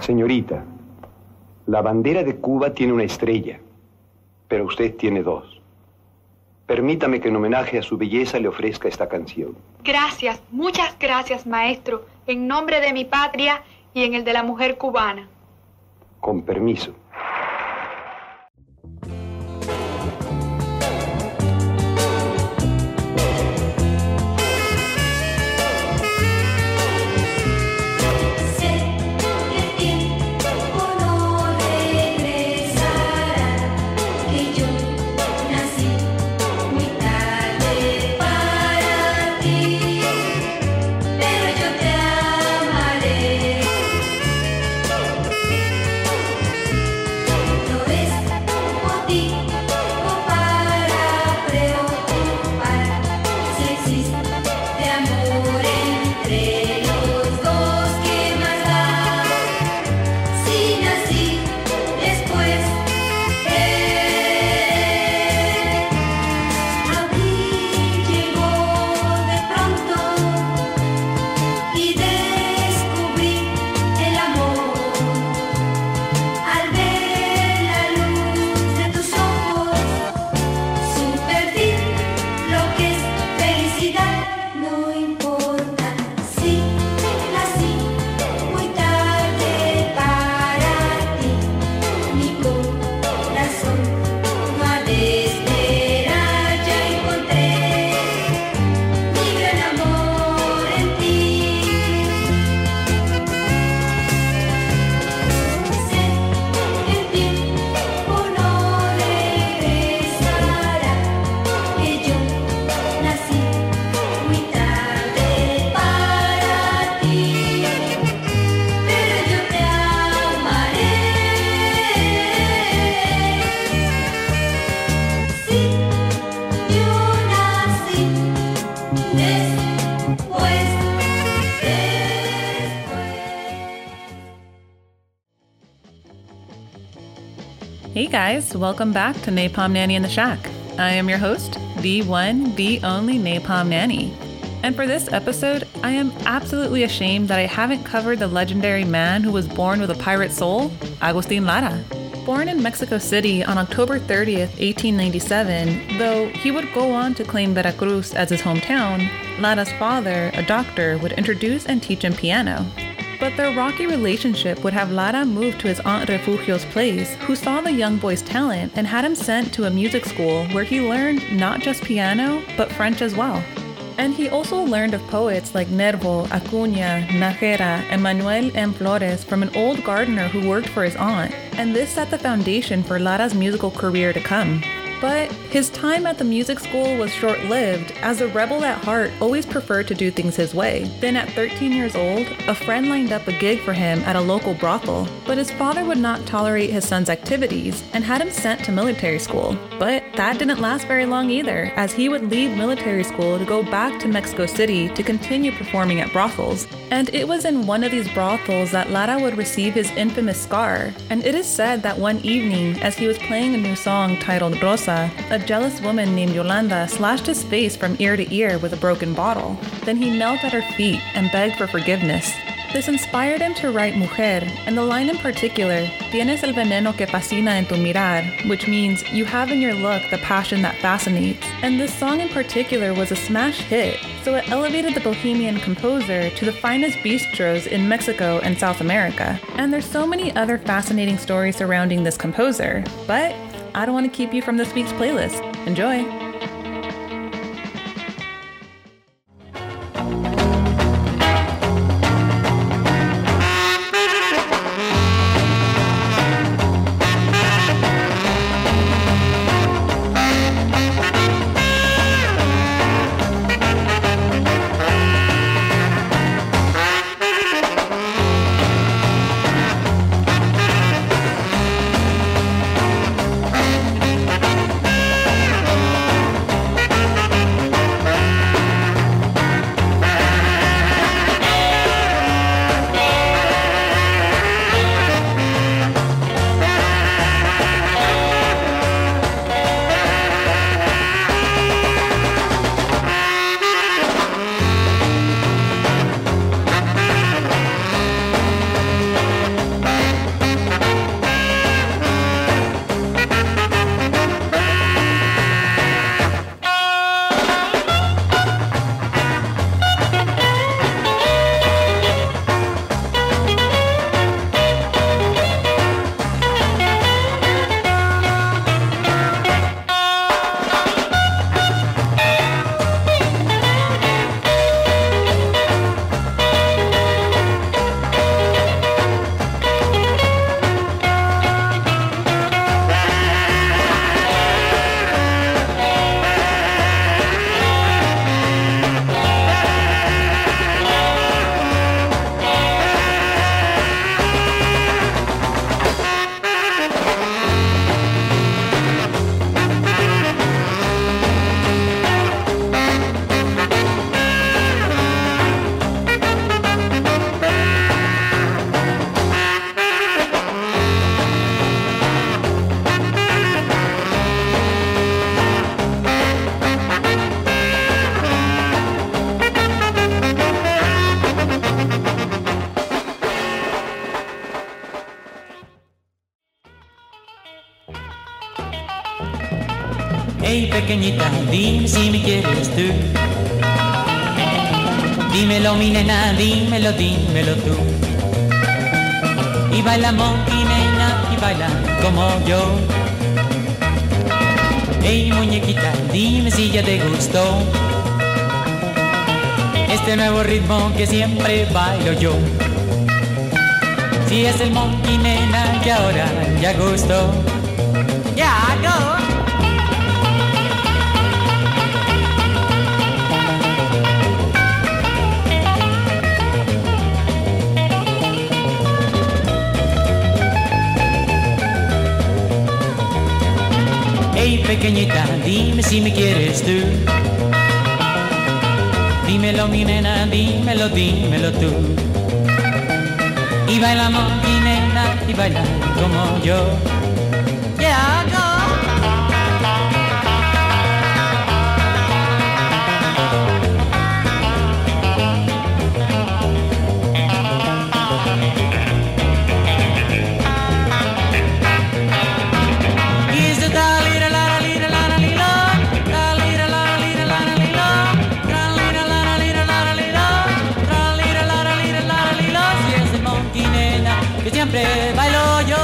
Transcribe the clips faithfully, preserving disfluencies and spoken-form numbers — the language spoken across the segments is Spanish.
Señorita, la bandera de Cuba tiene una estrella, pero usted tiene dos. Permítame que en homenaje a su belleza le ofrezca esta canción. Gracias, muchas gracias, maestro, en nombre de mi patria y en el de la mujer cubana. Con permiso. Hey guys, welcome back to Napalm Nanny in the Shack. I am your host, the one, the only Napalm Nanny. And for this episode, I am absolutely ashamed that I haven't covered the legendary man who was born with a pirate soul, Agustin Lara. Born in Mexico City on October thirtieth, eighteen ninety-seven, though he would go on to claim Veracruz as his hometown, Lara's father, a doctor, would introduce and teach him piano. But their rocky relationship would have Lara move to his Aunt Refugio's place, who saw the young boy's talent and had him sent to a music school where he learned not just piano, but French as well. And he also learned of poets like Nervo, Acuña, Nájera, and Manuel M. Flores from an old gardener who worked for his aunt, and this set the foundation for Lara's musical career to come. But his time at the music school was short-lived, as a rebel at heart always preferred to do things his way. Then at thirteen years old, a friend lined up a gig for him at a local brothel, but his father would not tolerate his son's activities and had him sent to military school. But that didn't last very long either, as he would leave military school to go back to Mexico City to continue performing at brothels. And it was in one of these brothels that Lara would receive his infamous scar, and it is said that one evening, as he was playing a new song titled Rosa, a jealous woman named Yolanda slashed his face from ear to ear with a broken bottle. Then he knelt at her feet and begged for forgiveness. This inspired him to write Mujer, and the line in particular, Tienes el veneno que fascina en tu mirar, which means you have in your look the passion that fascinates. And this song in particular was a smash hit, so it elevated the bohemian composer to the finest bistros in Mexico and South America. And there's so many other fascinating stories surrounding this composer, but I don't want to keep you from this week's playlist. Enjoy! Hey pequeñita, dime si me quieres tú. Dímelo mi nena, dímelo, dímelo tú. Y baila monkey nena, y baila como yo. Hey muñequita, dime si ya te gustó este nuevo ritmo que siempre bailo yo. Si es el monkey nena que ahora ya gustó. Ya go. Hey pequeñita, dime si me quieres tú. Dímelo mi nena, dímelo, dímelo tú. Y baila monkey nena, y baila como yo. Yeah, go. Siempre bailo yo.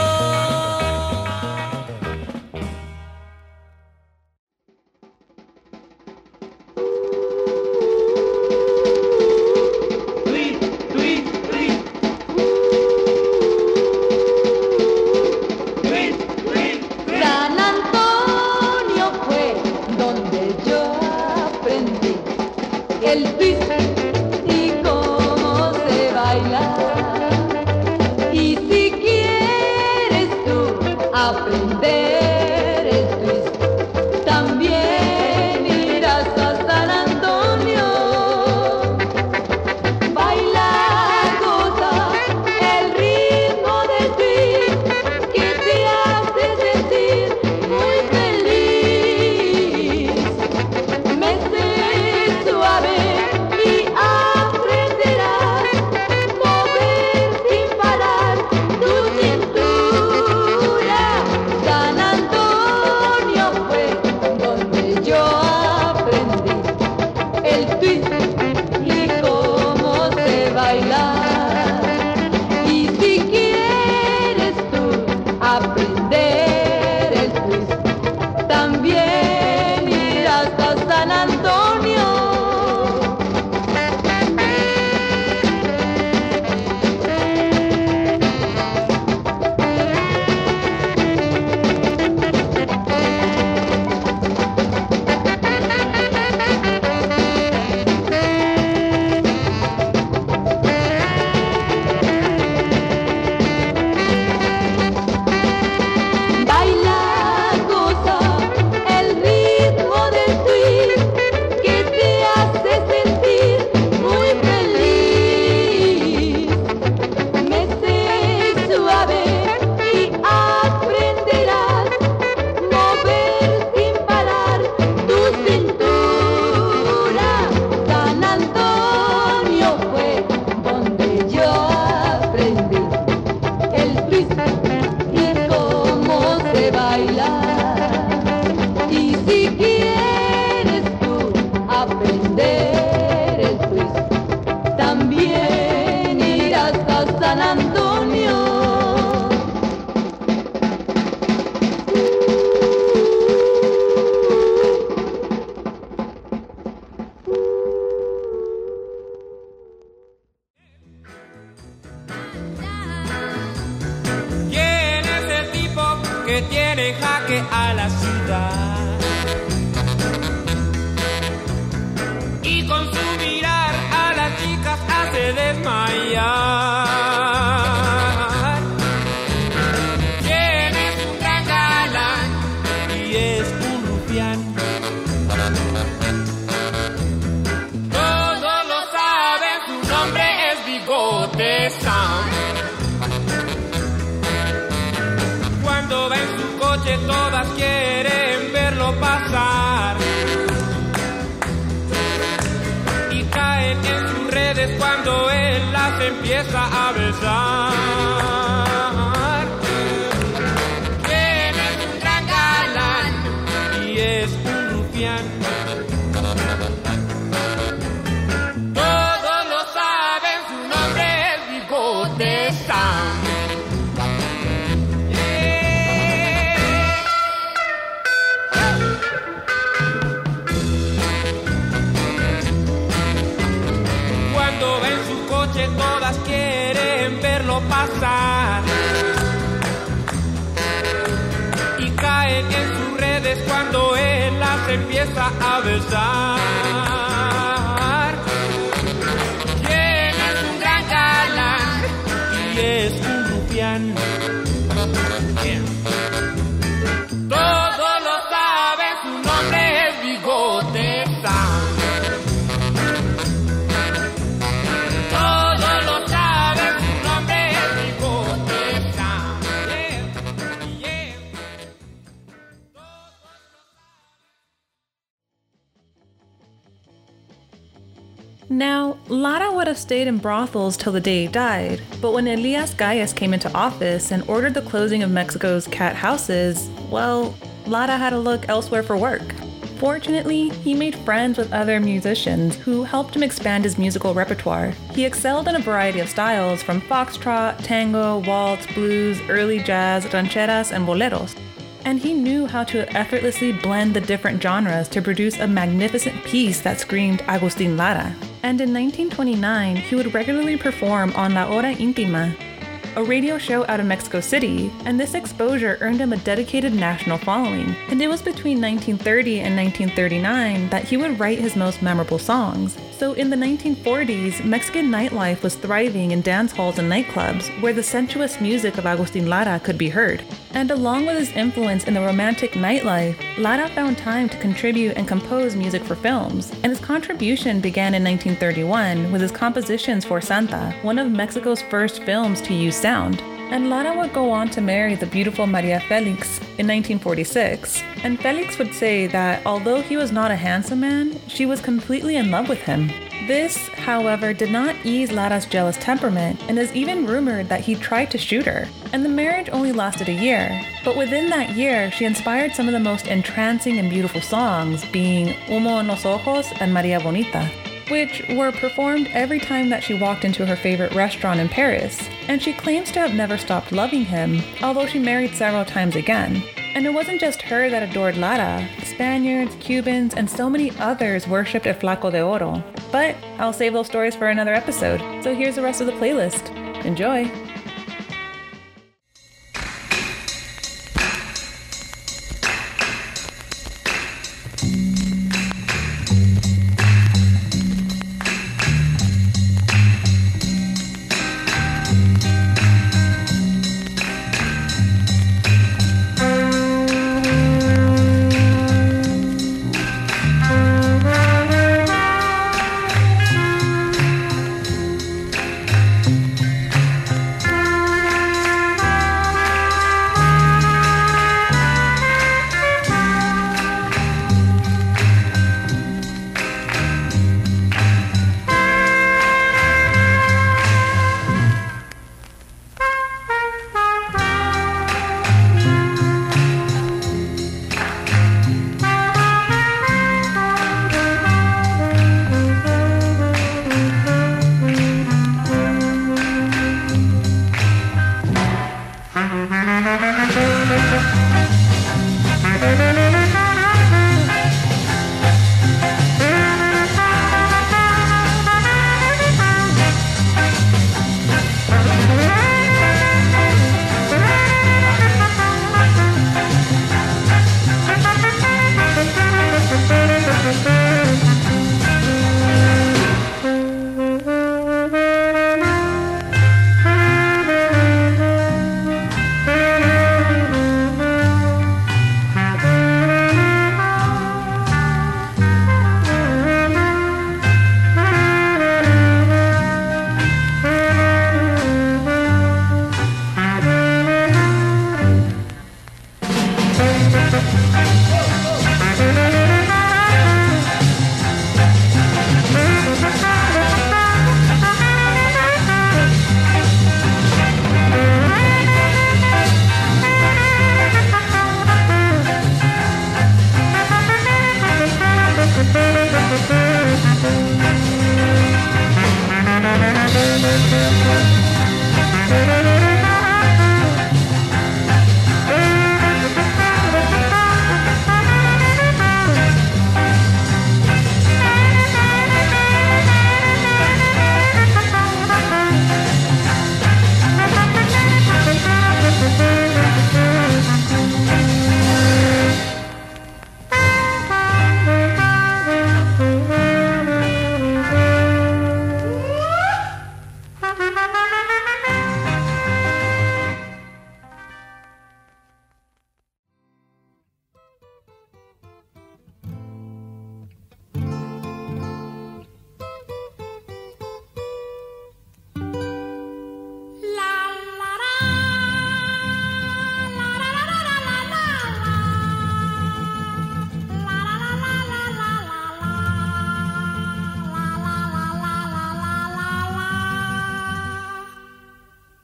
Tweet, tweet, tweet. Tweet, tweet, tweet. San Antonio fue donde yo aprendí el twist y cómo se baila. Y si quieres tú aprender el twist, también irás a San Antonio. Baila, goza el ritmo del twist que te hace sentir muy feliz. Mece suave y aprenderás mover sin parar tu cintura. San Antonio fue donde yo aprendí el twist y cómo se baila. Y si quieres tú aprender el twist, también irás a San Antonio. Baila, goza el ritmo del twist que te hace sentir muy feliz. Mece suave y aprenderás mover sin parar tu cintura. San Antonio fue donde yo aprendí el twist y cómo se baila. Y si quieres tú aprender el twist, también irás a San Antonio. ¿Quién es el tipo que tiene en jaque a la ciudad? Y con su mirar a las chicas hace desmayar. ¿Quién es un gran galán y es un rufián? Todos lo saben, su nombre es Bigote Sam. Cuando va en su coche todas quieren verlo pasar y caen en sus redes cuando él las empieza a besar. ¿Quién es un gran galán y es todas quieren verlo pasar y caen en sus redes cuando él las empieza a besar. ¿Quién es un gran galán y es un rufián? ¿Quién? Todos lo saben, su nombre es Bigote Sam. Todos lo saben, su nombre es Bigote Sam. Yeah, yeah. Now, Lara would have stayed in brothels till the day he died, but when Elias Galles came into office and ordered the closing of Mexico's cat houses, well, Lara had to look elsewhere for work. Fortunately, he made friends with other musicians who helped him expand his musical repertoire. He excelled in a variety of styles from foxtrot, tango, waltz, blues, early jazz, rancheras, and boleros. And he knew how to effortlessly blend the different genres to produce a magnificent piece that screamed Agustin Lara. And in nineteen twenty-nine, he would regularly perform on La Hora Intima, a radio show out of Mexico City, and this exposure earned him a dedicated national following. And it was between nineteen thirty and nineteen thirty-nine that he would write his most memorable songs. So in the nineteen forties, Mexican nightlife was thriving in dance halls and nightclubs, where the sensuous music of Agustin Lara could be heard. And along with his influence in the romantic nightlife, Lara found time to contribute and compose music for films, and his contribution began in nineteen thirty-one with his compositions for Santa, one of Mexico's first films to use sound. And Lara would go on to marry the beautiful Maria Felix in nineteen forty-six, and Felix would say that although he was not a handsome man, she was completely in love with him. This, however, did not ease Lara's jealous temperament, and is even rumored that he tried to shoot her. And the marriage only lasted a year, but within that year, she inspired some of the most entrancing and beautiful songs, being Humo en los Ojos and Maria Bonita, which were performed every time that she walked into her favorite restaurant in Paris. And she claims to have never stopped loving him, although she married several times again. And it wasn't just her that adored Lara. Spaniards, Cubans, and so many others worshipped El Flaco de Oro. But I'll save those stories for another episode, so here's the rest of the playlist. Enjoy!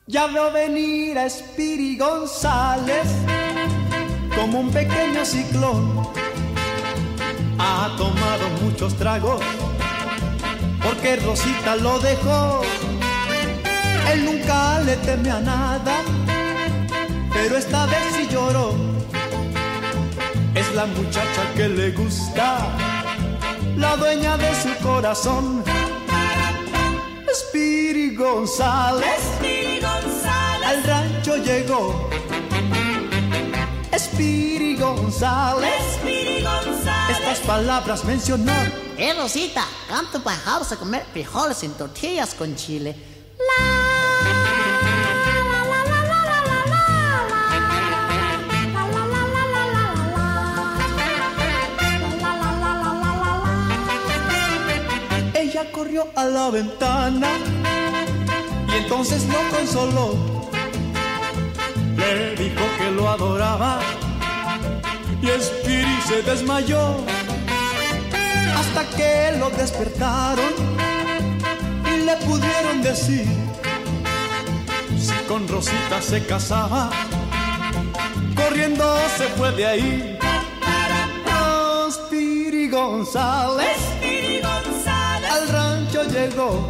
Ya veo venir a Spiri González como un pequeño ciclón. Ha tomado muchos tragos porque Rosita lo dejó. Él nunca le teme a nada, pero esta vez sí lloró. Es la muchacha que le gusta, la dueña de su corazón. Spiri González, Spiri González, al rancho llegó. Spiri González, Spiri González, estas palabras mencionó. Eh, Rosita, come to my house a comer frijoles en tortillas con chile. Ella corrió a la ventana y entonces lo consoló. Le dijo que lo adoraba y Spiri se desmayó. Hasta que lo despertaron y le pudieron decir si con Rosita se casaba. Corriendo se fue de ahí. Oh, Spiri González, Spiri González, al rancho llegó.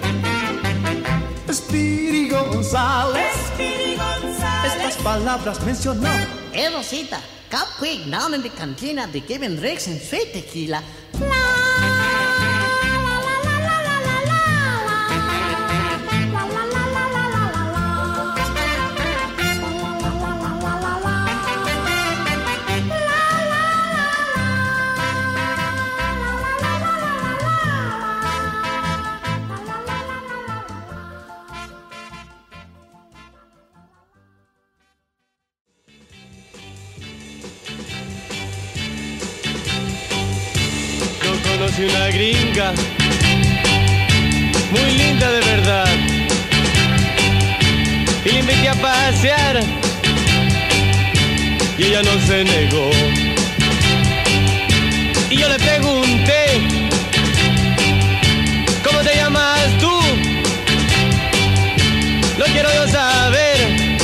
Spiri González, Spiri González, estas palabras mencionó. Eh, Rosita, come quick down in the cantina. They giving drinks and sweet tequila. Conocí una gringa muy linda de verdad y la invité a pasear y ella no se negó. Y yo le pregunté, ¿cómo te llamas tú? Lo quiero yo saber.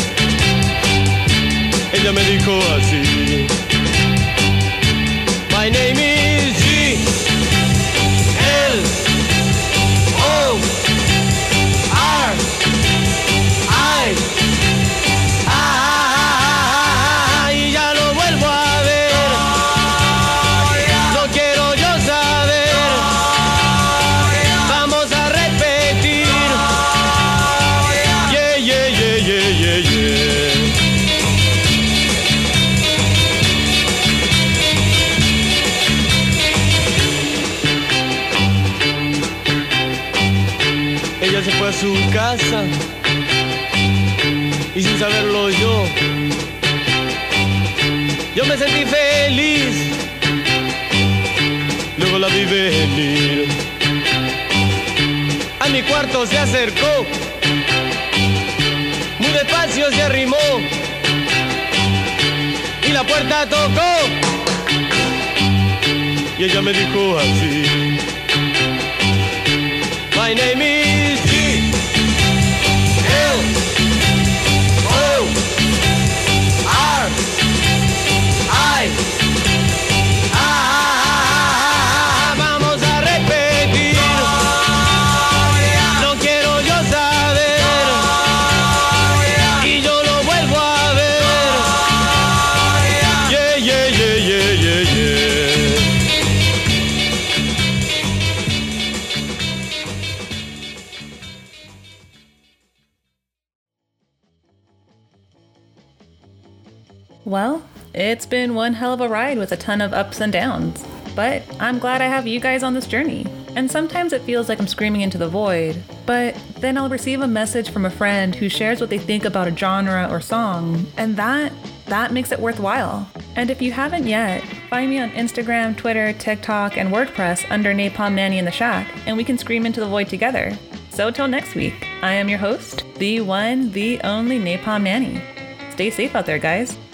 Ella me dijo así: My name is G L O R I Ah, y ya lo vuelvo a ver. No quiero yo saber. Vamos a repetir. Yeah, yeah, yeah, yeah, yeah, yeah. Ella se fue a su casa y sin saberlo yo, yo me sentí feliz. Luego la vi venir, a mi cuarto se acercó, muy despacio se arrimó y la puerta tocó y ella me dijo así: My name is G L O R I Ah, vamos a repetir. No quiero yo saber. Y yo lo vuelvo a ver. Yeah, yeah, yeah, yeah, yeah, yeah. Well, it's been one hell of a ride with a ton of ups and downs, but I'm glad I have you guys on this journey. And sometimes it feels like I'm screaming into the void, but then I'll receive a message from a friend who shares what they think about a genre or song, and that, that makes it worthwhile. And if you haven't yet, find me on Instagram, Twitter, TikTok, and WordPress under Napalm Nanny in the Shack, and we can scream into the void together. So till next week, I am your host, the one, the only Napalm Nanny. Stay safe out there, guys.